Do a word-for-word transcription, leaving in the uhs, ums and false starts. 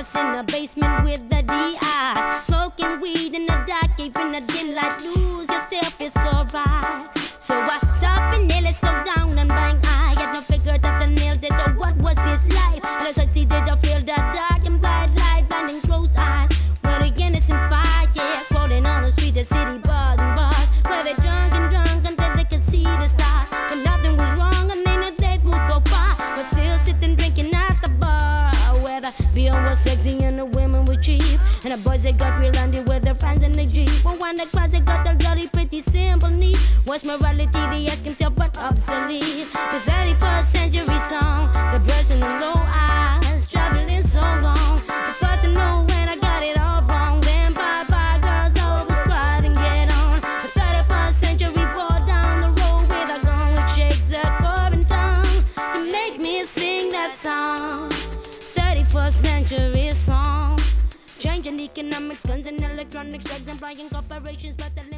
us in the basement with the D I. Smoking weed in the dark, even the dim light. Lose yourself, it's alright. So I stop and nearly slow down and bang. I had no figure that I nailed it, or what was his life? And I succeeded, I feel the dark and bright light, blinding closed eyes. Where the innocent fire, yeah, crawling on the street, the city bars and bars. Where they drunk and drunk until they could see the stars. But nothing was wrong, and they knew they would go far. But still sitting drinking at the bar. Where the beer was sexy and the women were cheap. And the boys, they got real handy with their friends in the Jeep. But when the crowds, they got the dirty, pretty simple need. What's morality? They ask himself, but obsolete. The thirty-first century song, the brush and the low eyes, traveling so long. The first to know when I got it all wrong. Then bye bye girls, always cry and get on. The thirty-first century brought down the road with a gun which shakes a curving tongue to make me sing that song. thirty-first century song. Changing economics, guns and electronics, drugs and buying corporations, but the